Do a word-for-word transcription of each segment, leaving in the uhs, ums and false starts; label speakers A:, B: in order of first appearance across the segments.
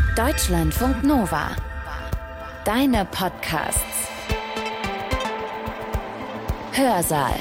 A: Deutschlandfunk Nova. Deine Podcasts. Hörsaal.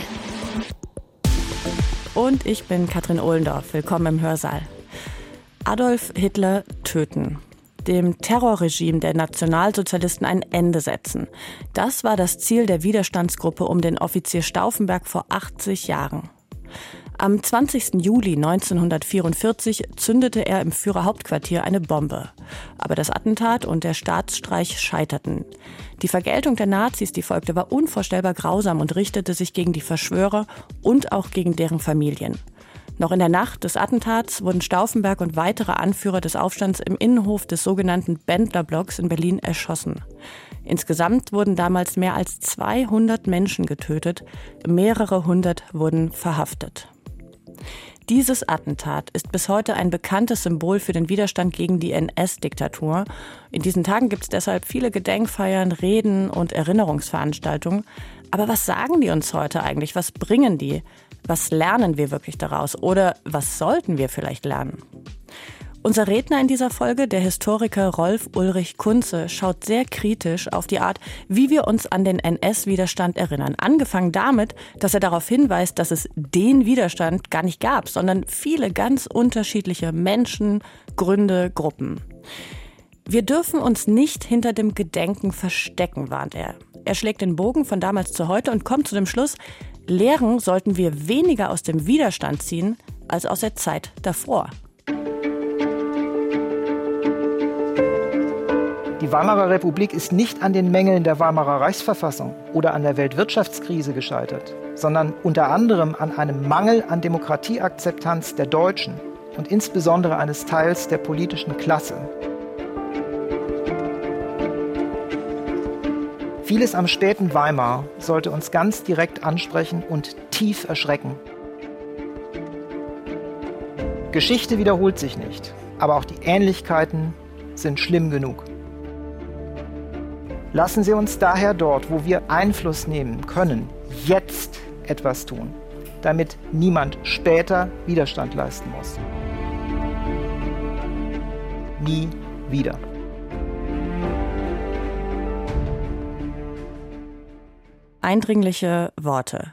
B: Und ich bin Katrin Ohlendorf. Willkommen im Hörsaal. Adolf Hitler töten. Dem Terrorregime der Nationalsozialisten ein Ende setzen. Das war das Ziel der Widerstandsgruppe um den Offizier Stauffenberg vor achtzig Jahren. Am zwanzigsten Juli neunzehnhundertvierundvierzig zündete er im Führerhauptquartier eine Bombe. Aber das Attentat und der Staatsstreich scheiterten. Die Vergeltung der Nazis, die folgte, war unvorstellbar grausam und richtete sich gegen die Verschwörer und auch gegen deren Familien. Noch in der Nacht des Attentats wurden Stauffenberg und weitere Anführer des Aufstands im Innenhof des sogenannten Bendlerblocks in Berlin erschossen. Insgesamt wurden damals mehr als zweihundert Menschen getötet, mehrere hundert wurden verhaftet. Dieses Attentat ist bis heute ein bekanntes Symbol für den Widerstand gegen die N S-Diktatur. In diesen Tagen gibt es deshalb viele Gedenkfeiern, Reden und Erinnerungsveranstaltungen. Aber was sagen die uns heute eigentlich? Was bringen die? Was lernen wir wirklich daraus? Oder was sollten wir vielleicht lernen? Unser Redner in dieser Folge, der Historiker Rolf Ulrich Kunze, schaut sehr kritisch auf die Art, wie wir uns an den N S-Widerstand erinnern. Angefangen damit, dass er darauf hinweist, dass es den Widerstand gar nicht gab, sondern viele ganz unterschiedliche Menschen, Gründe, Gruppen. Wir dürfen uns nicht hinter dem Gedenken verstecken, warnt er. Er schlägt den Bogen von damals zu heute und kommt zu dem Schluss, Lehren sollten wir weniger aus dem Widerstand ziehen, als aus der Zeit davor.
C: Die Weimarer Republik ist nicht an den Mängeln der Weimarer Reichsverfassung oder an der Weltwirtschaftskrise gescheitert, sondern unter anderem an einem Mangel an Demokratieakzeptanz der Deutschen und insbesondere eines Teils der politischen Klasse. Vieles am späten Weimar sollte uns ganz direkt ansprechen und tief erschrecken. Geschichte wiederholt sich nicht, aber auch die Ähnlichkeiten sind schlimm genug. Lassen Sie uns daher dort, wo wir Einfluss nehmen können, jetzt etwas tun, damit niemand später Widerstand leisten muss. Nie wieder.
B: Eindringliche Worte.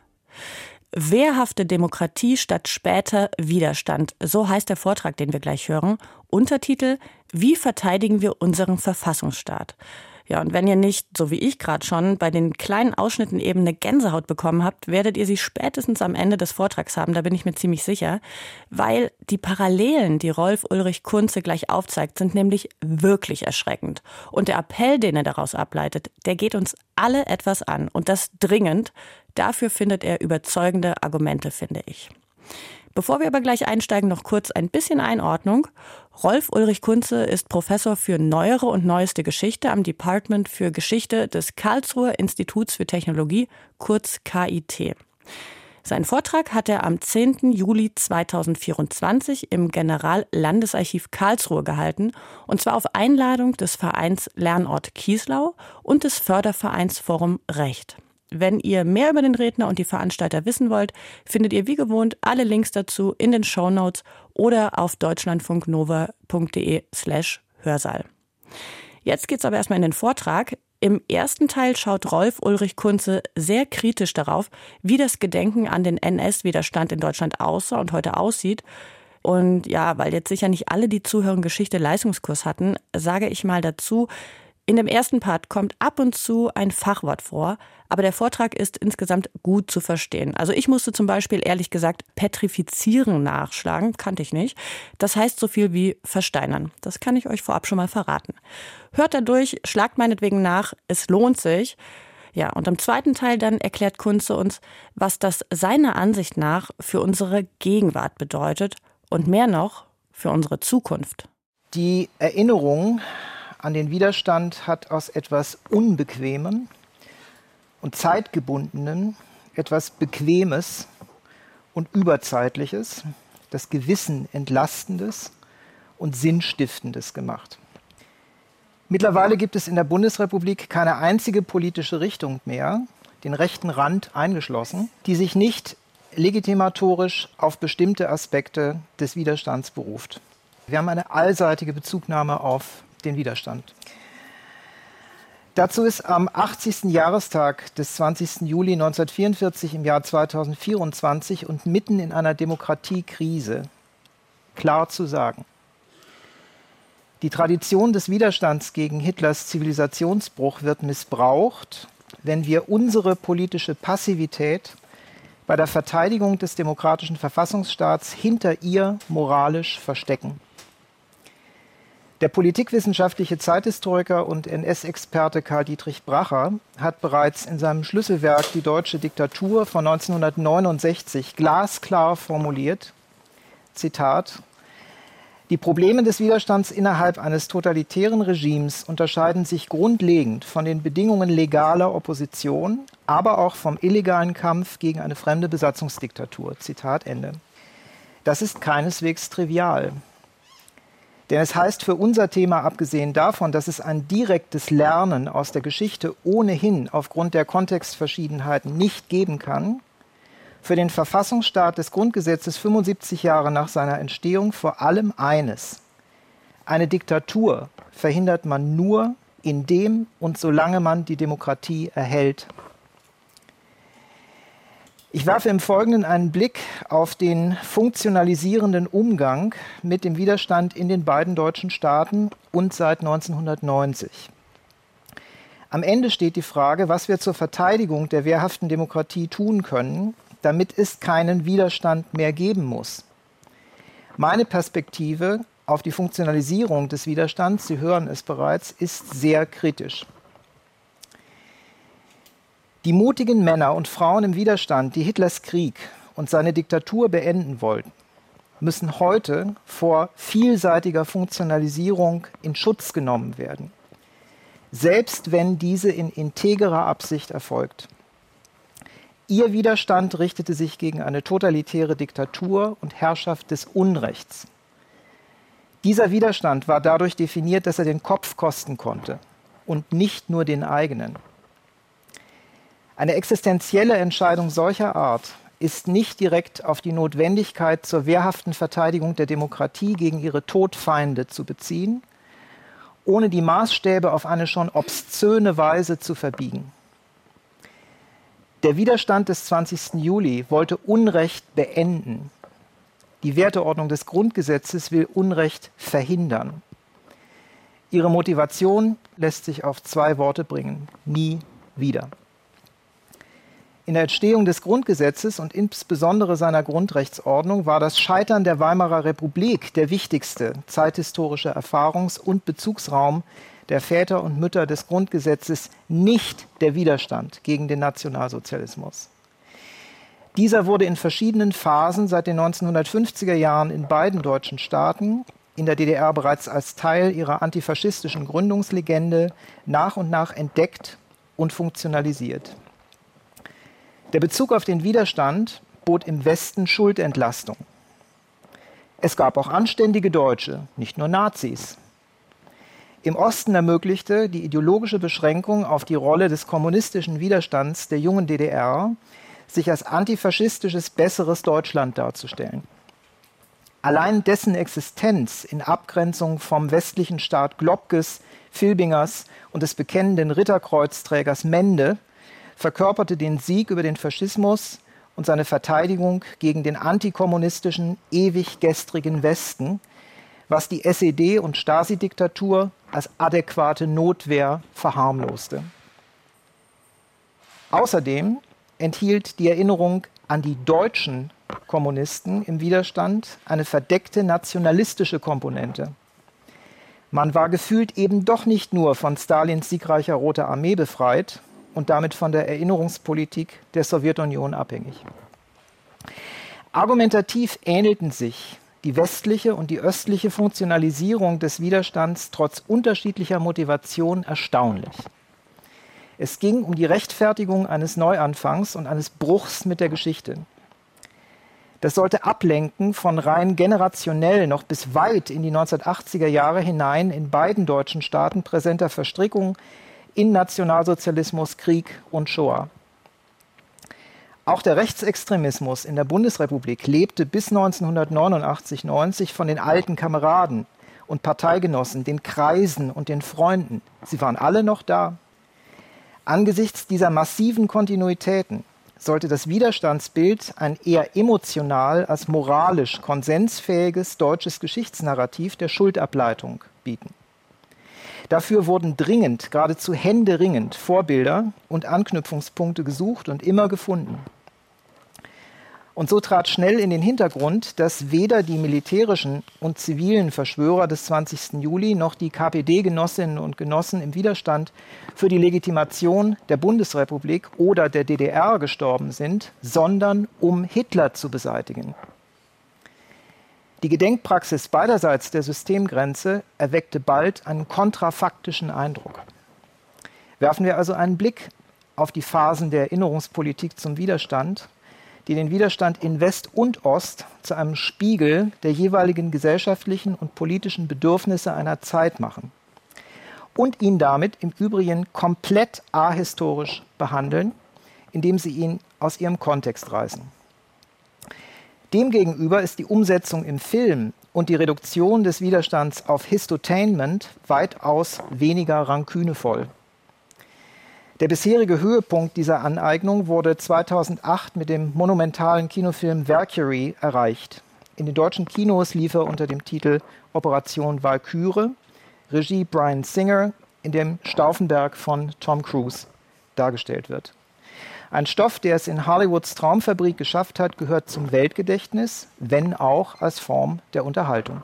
B: Wehrhafte Demokratie statt später Widerstand. So heißt der Vortrag, den wir gleich hören. Untertitel: Wie verteidigen wir unseren Verfassungsstaat? Ja, und wenn ihr nicht, so wie ich gerade schon, bei den kleinen Ausschnitten eben eine Gänsehaut bekommen habt, werdet ihr sie spätestens am Ende des Vortrags haben, da bin ich mir ziemlich sicher. Weil die Parallelen, die Rolf Ulrich Kunze gleich aufzeigt, sind nämlich wirklich erschreckend. Und der Appell, den er daraus ableitet, der geht uns alle etwas an. Und das dringend. Dafür findet er überzeugende Argumente, finde ich. Bevor wir aber gleich einsteigen, noch kurz ein bisschen Einordnung. Rolf Ulrich Kunze ist Professor für Neuere und Neueste Geschichte am Department für Geschichte des Karlsruher Instituts für Technologie, kurz K I T. Seinen Vortrag hat er am zehnten Juli zweitausendvierundzwanzig im Generallandesarchiv Karlsruhe gehalten, und zwar auf Einladung des Vereins Lernort Kieslau und des Fördervereins Forum Recht. Wenn ihr mehr über den Redner und die Veranstalter wissen wollt, findet ihr wie gewohnt alle Links dazu in den Shownotes oder auf deutschlandfunknova.de slash Hörsaal. Jetzt geht's aber erstmal in den Vortrag. Im ersten Teil schaut Rolf Ulrich Kunze sehr kritisch darauf, wie das Gedenken an den N S-Widerstand in Deutschland aussah und heute aussieht. Und ja, weil jetzt sicher nicht alle, die zuhören, Geschichte-Leistungskurs hatten, sage ich mal dazu, in dem ersten Part kommt ab und zu ein Fachwort vor, aber der Vortrag ist insgesamt gut zu verstehen. Also ich musste zum Beispiel ehrlich gesagt petrifizieren nachschlagen, kannte ich nicht. Das heißt so viel wie versteinern. Das kann ich euch vorab schon mal verraten. Hört da durch, schlagt meinetwegen nach, es lohnt sich. Ja, und im zweiten Teil dann erklärt Kunze uns, was das seiner Ansicht nach für unsere Gegenwart bedeutet und mehr noch für unsere Zukunft.
C: Die Erinnerung an den Widerstand hat aus etwas Unbequemem und Zeitgebundenem etwas Bequemes und Überzeitliches, das Gewissen Entlastendes und Sinnstiftendes gemacht. Mittlerweile gibt es in der Bundesrepublik keine einzige politische Richtung mehr, den rechten Rand eingeschlossen, die sich nicht legitimatorisch auf bestimmte Aspekte des Widerstands beruft. Wir haben eine allseitige Bezugnahme auf den Widerstand. Dazu ist am achtzigsten Jahrestag des zwanzigsten Juli neunzehnhundertvierundvierzig im Jahr zweitausendvierundzwanzig und mitten in einer Demokratiekrise klar zu sagen: Die Tradition des Widerstands gegen Hitlers Zivilisationsbruch wird missbraucht, wenn wir unsere politische Passivität bei der Verteidigung des demokratischen Verfassungsstaats hinter ihr moralisch verstecken. Der politikwissenschaftliche Zeithistoriker und N S-Experte Karl Dietrich Bracher hat bereits in seinem Schlüsselwerk Die deutsche Diktatur von neunzehnhundertneunundsechzig glasklar formuliert, Zitat: Die Probleme des Widerstands innerhalb eines totalitären Regimes unterscheiden sich grundlegend von den Bedingungen legaler Opposition, aber auch vom illegalen Kampf gegen eine fremde Besatzungsdiktatur. Zitat Ende. Das ist keineswegs trivial. Denn es heißt für unser Thema, abgesehen davon, dass es ein direktes Lernen aus der Geschichte ohnehin aufgrund der Kontextverschiedenheiten nicht geben kann, für den Verfassungsstaat des Grundgesetzes fünfundsiebzig Jahre nach seiner Entstehung vor allem eines: Eine Diktatur verhindert man nur, indem und solange man die Demokratie erhält. Ich werfe im Folgenden einen Blick auf den funktionalisierenden Umgang mit dem Widerstand in den beiden deutschen Staaten und seit neunzehnhundertneunzig. Am Ende steht die Frage, was wir zur Verteidigung der wehrhaften Demokratie tun können, damit es keinen Widerstand mehr geben muss. Meine Perspektive auf die Funktionalisierung des Widerstands, Sie hören es bereits, ist sehr kritisch. Die mutigen Männer und Frauen im Widerstand, die Hitlers Krieg und seine Diktatur beenden wollten, müssen heute vor vielseitiger Funktionalisierung in Schutz genommen werden, selbst wenn diese in integrer Absicht erfolgt. Ihr Widerstand richtete sich gegen eine totalitäre Diktatur und Herrschaft des Unrechts. Dieser Widerstand war dadurch definiert, dass er den Kopf kosten konnte und nicht nur den eigenen. Eine existenzielle Entscheidung solcher Art ist nicht direkt auf die Notwendigkeit zur wehrhaften Verteidigung der Demokratie gegen ihre Todfeinde zu beziehen, ohne die Maßstäbe auf eine schon obszöne Weise zu verbiegen. Der Widerstand des zwanzigsten Juli wollte Unrecht beenden. Die Werteordnung des Grundgesetzes will Unrecht verhindern. Ihre Motivation lässt sich auf zwei Worte bringen: nie wieder. In der Entstehung des Grundgesetzes und insbesondere seiner Grundrechtsordnung war das Scheitern der Weimarer Republik der wichtigste zeithistorische Erfahrungs- und Bezugsraum der Väter und Mütter des Grundgesetzes, nicht der Widerstand gegen den Nationalsozialismus. Dieser wurde in verschiedenen Phasen seit den neunzehnhundertfünfziger Jahren in beiden deutschen Staaten, in der D D R bereits als Teil ihrer antifaschistischen Gründungslegende, nach und nach entdeckt und funktionalisiert. Der Bezug auf den Widerstand bot im Westen Schuldentlastung. Es gab auch anständige Deutsche, nicht nur Nazis. Im Osten ermöglichte die ideologische Beschränkung auf die Rolle des kommunistischen Widerstands der jungen D D R, sich als antifaschistisches, besseres Deutschland darzustellen. Allein dessen Existenz in Abgrenzung vom westlichen Staat Globkes, Filbingers und des bekennenden Ritterkreuzträgers Mende verkörperte den Sieg über den Faschismus und seine Verteidigung gegen den antikommunistischen, ewig gestrigen Westen, was die S E D- und Stasi-Diktatur als adäquate Notwehr verharmloste. Außerdem enthielt die Erinnerung an die deutschen Kommunisten im Widerstand eine verdeckte nationalistische Komponente. Man war gefühlt eben doch nicht nur von Stalins siegreicher Roter Armee befreit und damit von der Erinnerungspolitik der Sowjetunion abhängig. Argumentativ ähnelten sich die westliche und die östliche Funktionalisierung des Widerstands trotz unterschiedlicher Motivation erstaunlich. Es ging um die Rechtfertigung eines Neuanfangs und eines Bruchs mit der Geschichte. Das sollte ablenken von rein generationell noch bis weit in die neunzehnhundertachtziger Jahre hinein in beiden deutschen Staaten präsenter Verstrickung in Nationalsozialismus, Krieg und Shoah. Auch der Rechtsextremismus in der Bundesrepublik lebte bis neunzehnhundertneunundachtzig neunzig von den alten Kameraden und Parteigenossen, den Kreisen und den Freunden. Sie waren alle noch da. Angesichts dieser massiven Kontinuitäten sollte das Widerstandsbild ein eher emotional als moralisch konsensfähiges deutsches Geschichtsnarrativ der Schuldableitung bieten. Dafür wurden dringend, geradezu händeringend Vorbilder und Anknüpfungspunkte gesucht und immer gefunden. Und so trat schnell in den Hintergrund, dass weder die militärischen und zivilen Verschwörer des zwanzigsten Juli noch die K P D-Genossinnen und Genossen im Widerstand für die Legitimation der Bundesrepublik oder der D D R gestorben sind, sondern um Hitler zu beseitigen. Die Gedenkpraxis beiderseits der Systemgrenze erweckte bald einen kontrafaktischen Eindruck. Werfen wir also einen Blick auf die Phasen der Erinnerungspolitik zum Widerstand, die den Widerstand in West und Ost zu einem Spiegel der jeweiligen gesellschaftlichen und politischen Bedürfnisse einer Zeit machen und ihn damit im Übrigen komplett ahistorisch behandeln, indem sie ihn aus ihrem Kontext reißen. Demgegenüber ist die Umsetzung im Film und die Reduktion des Widerstands auf Histotainment weitaus weniger rankünevoll. Der bisherige Höhepunkt dieser Aneignung wurde zweitausendacht mit dem monumentalen Kinofilm Valkyrie erreicht. In den deutschen Kinos lief er unter dem Titel Operation Walküre, Regie Bryan Singer, in dem Stauffenberg von Tom Cruise dargestellt wird. Ein Stoff, der es in Hollywoods Traumfabrik geschafft hat, gehört zum Weltgedächtnis, wenn auch als Form der Unterhaltung.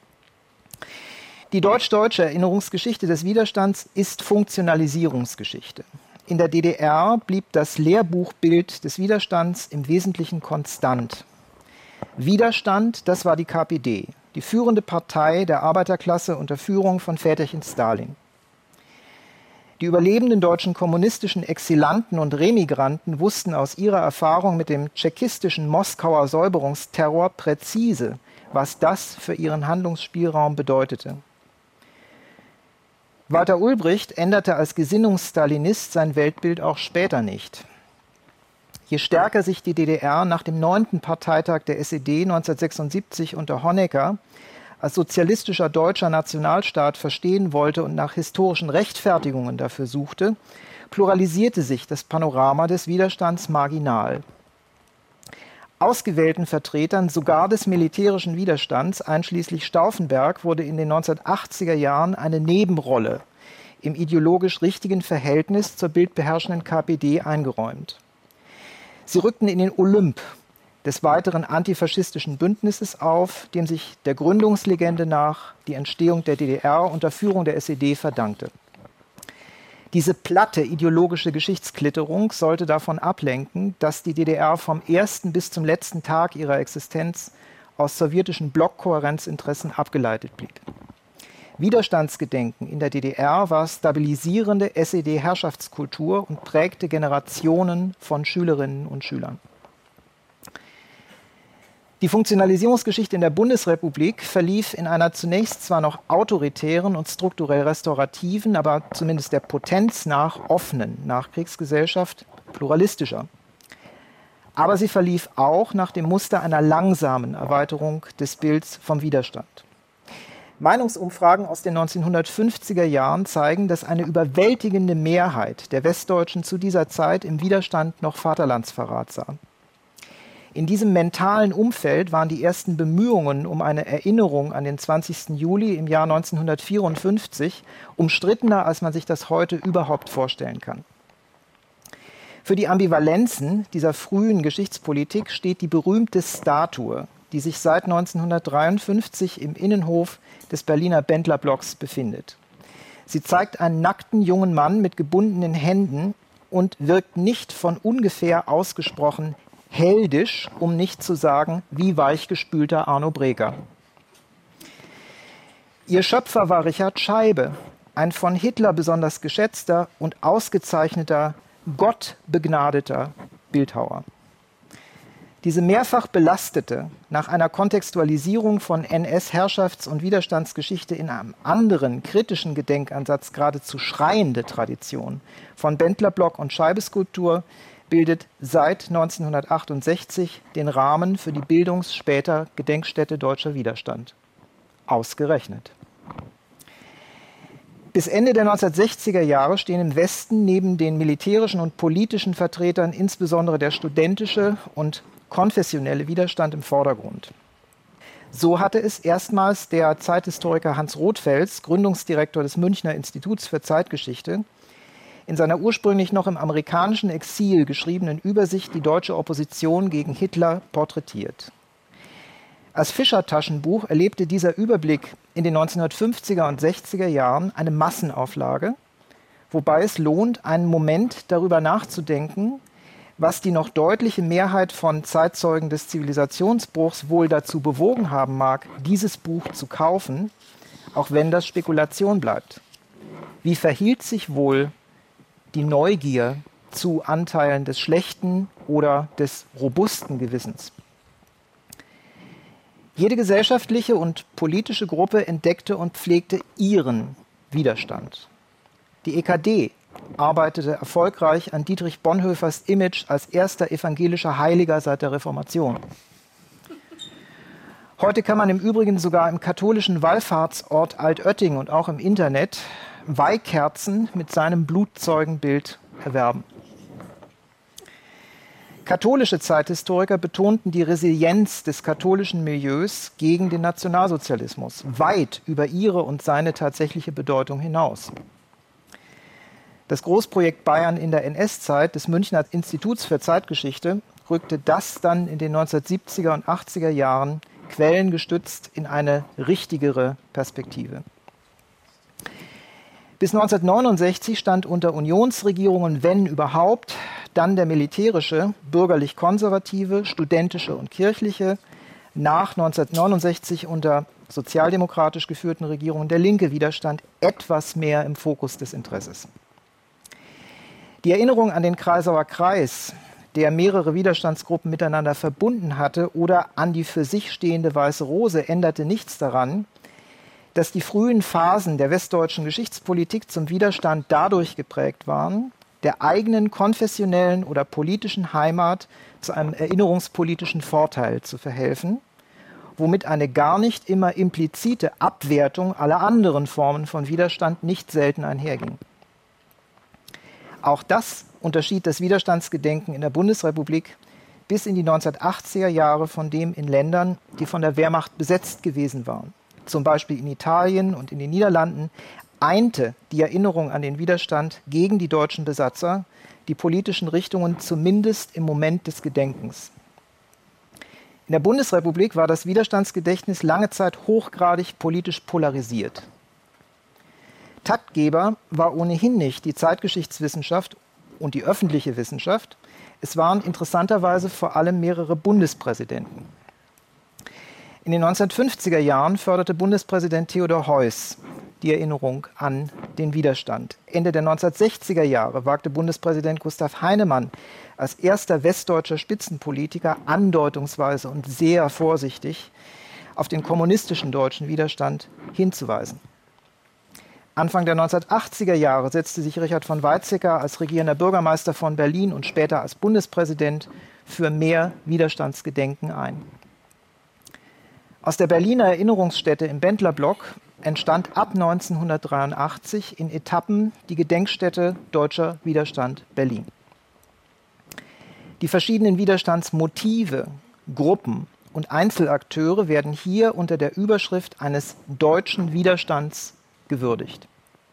C: Die deutsch-deutsche Erinnerungsgeschichte des Widerstands ist Funktionalisierungsgeschichte. In der D D R blieb das Lehrbuchbild des Widerstands im Wesentlichen konstant. Widerstand, das war die K P D, die führende Partei der Arbeiterklasse unter Führung von Väterchen Stalin. Die überlebenden deutschen kommunistischen Exilanten und Remigranten wussten aus ihrer Erfahrung mit dem tschechistischen Moskauer Säuberungsterror präzise, was das für ihren Handlungsspielraum bedeutete. Walter Ulbricht änderte als Gesinnungsstalinist sein Weltbild auch später nicht. Je stärker sich die D D R nach dem neunten Parteitag der S E D neunzehnhundertsechsundsiebzig unter Honecker als sozialistischer deutscher Nationalstaat verstehen wollte und nach historischen Rechtfertigungen dafür suchte, pluralisierte sich das Panorama des Widerstands marginal. Ausgewählten Vertretern sogar des militärischen Widerstands, einschließlich Stauffenberg, wurde in den neunzehnhundertachtziger Jahren eine Nebenrolle im ideologisch richtigen Verhältnis zur bildbeherrschenden K P D eingeräumt. Sie rückten in den Olymp des weiteren antifaschistischen Bündnisses auf, dem sich der Gründungslegende nach die Entstehung der D D R unter Führung der S E D verdankte. Diese platte ideologische Geschichtsklitterung sollte davon ablenken, dass die D D R vom ersten bis zum letzten Tag ihrer Existenz aus sowjetischen Blockkohärenzinteressen abgeleitet blieb. Widerstandsgedenken in der D D R war stabilisierende S E D-Herrschaftskultur und prägte Generationen von Schülerinnen und Schülern. Die Funktionalisierungsgeschichte in der Bundesrepublik verlief in einer zunächst zwar noch autoritären und strukturell restaurativen, aber zumindest der Potenz nach offenen Nachkriegsgesellschaft pluralistischer. Aber sie verlief auch nach dem Muster einer langsamen Erweiterung des Bilds vom Widerstand. Meinungsumfragen aus den neunzehnhundertfünfziger Jahren zeigen, dass eine überwältigende Mehrheit der Westdeutschen zu dieser Zeit im Widerstand noch Vaterlandsverrat sah. In diesem mentalen Umfeld waren die ersten Bemühungen um eine Erinnerung an den zwanzigsten Juli im Jahr neunzehnhundertvierundfünfzig umstrittener, als man sich das heute überhaupt vorstellen kann. Für die Ambivalenzen dieser frühen Geschichtspolitik steht die berühmte Statue, die sich seit neunzehnhundertdreiundfünfzig im Innenhof des Berliner Bendlerblocks befindet. Sie zeigt einen nackten jungen Mann mit gebundenen Händen und wirkt nicht von ungefähr ausgesprochen heldisch, um nicht zu sagen, wie weichgespülter Arno Breker. Ihr Schöpfer war Richard Scheibe, ein von Hitler besonders geschätzter und ausgezeichneter, gottbegnadeter Bildhauer. Diese mehrfach belastete, nach einer Kontextualisierung von N S-Herrschafts- und Widerstandsgeschichte in einem anderen kritischen Gedenkansatz geradezu schreiende Tradition von Bendlerblock und Scheibeskulptur bildet seit neunzehnhundertachtundsechzig den Rahmen für die Bildungs-, später Gedenkstätte Deutscher Widerstand. Ausgerechnet. Bis Ende der neunzehnhundertsechziger Jahre stehen im Westen neben den militärischen und politischen Vertretern insbesondere der studentische und konfessionelle Widerstand im Vordergrund. So hatte es erstmals der Zeithistoriker Hans Rothfels, Gründungsdirektor des Münchner Instituts für Zeitgeschichte, in seiner ursprünglich noch im amerikanischen Exil geschriebenen Übersicht die deutsche Opposition gegen Hitler porträtiert. Als Fischer-Taschenbuch erlebte dieser Überblick in den neunzehnhundertfünfziger und sechziger Jahren eine Massenauflage, wobei es lohnt, einen Moment darüber nachzudenken, was die noch deutliche Mehrheit von Zeitzeugen des Zivilisationsbruchs wohl dazu bewogen haben mag, dieses Buch zu kaufen, auch wenn das Spekulation bleibt. Wie verhielt sich wohl die Neugier zu Anteilen des schlechten oder des robusten Gewissens? Jede gesellschaftliche und politische Gruppe entdeckte und pflegte ihren Widerstand. Die E K D arbeitete erfolgreich an Dietrich Bonhoeffers Image als erster evangelischer Heiliger seit der Reformation. Heute kann man im Übrigen sogar im katholischen Wallfahrtsort Altötting und auch im Internet Weihkerzen mit seinem Blutzeugenbild erwerben. Katholische Zeithistoriker betonten die Resilienz des katholischen Milieus gegen den Nationalsozialismus, weit über ihre und seine tatsächliche Bedeutung hinaus. Das Großprojekt Bayern in der N S-Zeit des Münchner Instituts für Zeitgeschichte rückte das dann in den neunzehnhundertsiebziger und achtziger Jahren quellengestützt in eine richtigere Perspektive. Bis neunzehnhundertneunundsechzig stand unter Unionsregierungen, wenn überhaupt, dann der militärische, bürgerlich-konservative, studentische und kirchliche, nach neunzehnhundertneunundsechzig unter sozialdemokratisch geführten Regierungen der linke Widerstand etwas mehr im Fokus des Interesses. Die Erinnerung an den Kreisauer Kreis, der mehrere Widerstandsgruppen miteinander verbunden hatte, oder an die für sich stehende Weiße Rose änderte nichts daran, dass die frühen Phasen der westdeutschen Geschichtspolitik zum Widerstand dadurch geprägt waren, der eigenen konfessionellen oder politischen Heimat zu einem erinnerungspolitischen Vorteil zu verhelfen, womit eine gar nicht immer implizite Abwertung aller anderen Formen von Widerstand nicht selten einherging. Auch das unterschied das Widerstandsgedenken in der Bundesrepublik bis in die neunzehnhundertachtziger Jahre von dem in Ländern, die von der Wehrmacht besetzt gewesen waren. Zum Beispiel in Italien und in den Niederlanden einte die Erinnerung an den Widerstand gegen die deutschen Besatzer die politischen Richtungen zumindest im Moment des Gedenkens. In der Bundesrepublik war das Widerstandsgedächtnis lange Zeit hochgradig politisch polarisiert. Taktgeber war ohnehin nicht die Zeitgeschichtswissenschaft und die öffentliche Wissenschaft, es waren interessanterweise vor allem mehrere Bundespräsidenten. In den neunzehnhundertfünfziger Jahren förderte Bundespräsident Theodor Heuss die Erinnerung an den Widerstand. Ende der neunzehnhundertsechziger Jahre wagte Bundespräsident Gustav Heinemann als erster westdeutscher Spitzenpolitiker andeutungsweise und sehr vorsichtig auf den kommunistischen deutschen Widerstand hinzuweisen. Anfang der neunzehnhundertachtziger Jahre setzte sich Richard von Weizsäcker als regierender Bürgermeister von Berlin und später als Bundespräsident für mehr Widerstandsgedenken ein. Aus der Berliner Erinnerungsstätte im Bendlerblock entstand ab neunzehnhundertdreiundachtzig in Etappen die Gedenkstätte Deutscher Widerstand Berlin. Die verschiedenen Widerstandsmotive, Gruppen und Einzelakteure werden hier unter der Überschrift eines deutschen Widerstands gewürdigt.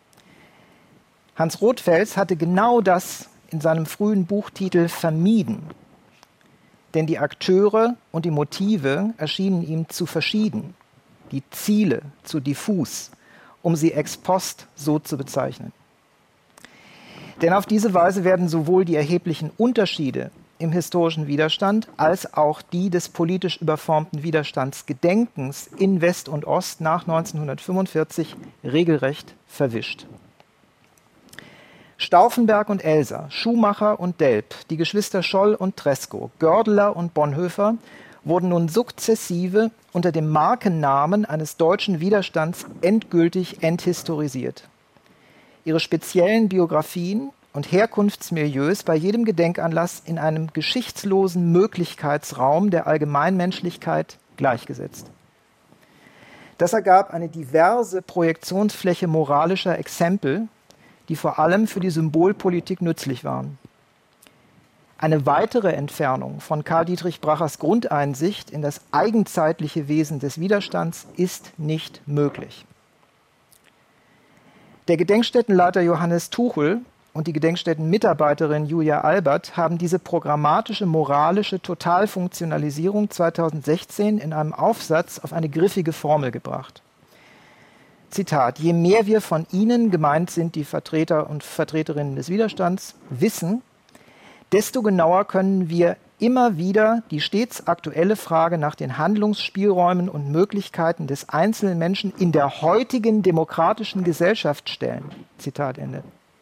C: Hans Rothfels hatte genau das in seinem frühen Buchtitel vermieden, denn die Akteure und die Motive erschienen ihm zu verschieden, die Ziele zu diffus, um sie ex post so zu bezeichnen. Denn auf diese Weise werden sowohl die erheblichen Unterschiede im historischen Widerstand als auch die des politisch überformten Widerstandsgedenkens in West und Ost nach neunzehnhundertfünfundvierzig regelrecht verwischt. Stauffenberg und Elsa, Schumacher und Delp, die Geschwister Scholl und Treschow, Gördeler und Bonhoeffer wurden nun sukzessive unter dem Markennamen eines deutschen Widerstands endgültig enthistorisiert. Ihre speziellen Biografien und Herkunftsmilieus bei jedem Gedenkanlass in einem geschichtslosen Möglichkeitsraum der Allgemeinmenschlichkeit gleichgesetzt. Das ergab eine diverse Projektionsfläche moralischer Exempel, die vor allem für die Symbolpolitik nützlich waren. Eine weitere Entfernung von Karl Dietrich Brachers Grundeinsicht in das eigenzeitliche Wesen des Widerstands ist nicht möglich. Der Gedenkstättenleiter Johannes Tuchel und die Gedenkstättenmitarbeiterin Julia Albert haben diese programmatische, moralische Totalfunktionalisierung zweitausendsechzehn in einem Aufsatz auf eine griffige Formel gebracht. Zitat: Je mehr wir von Ihnen, gemeint sind die Vertreter und Vertreterinnen des Widerstands, wissen, desto genauer können wir immer wieder die stets aktuelle Frage nach den Handlungsspielräumen und Möglichkeiten des einzelnen Menschen in der heutigen demokratischen Gesellschaft stellen. Zitat Ende.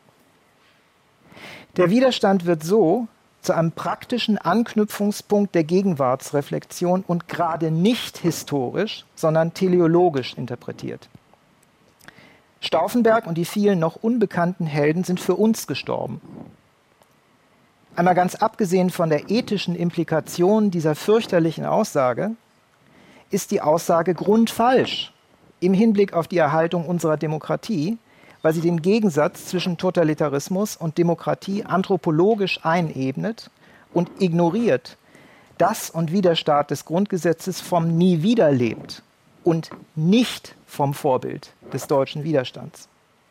C: Der Widerstand wird so zu einem praktischen Anknüpfungspunkt der Gegenwartsreflexion und gerade nicht historisch, sondern teleologisch interpretiert. Stauffenberg und die vielen noch unbekannten Helden sind für uns gestorben. Einmal ganz abgesehen von der ethischen Implikation dieser fürchterlichen Aussage, ist die Aussage grundfalsch im Hinblick auf die Erhaltung unserer Demokratie, weil sie den Gegensatz zwischen Totalitarismus und Demokratie anthropologisch einebnet und ignoriert, dass und wie der Staat des Grundgesetzes vom Nie wieder lebt und nicht vom Vorbild des deutschen Widerstands.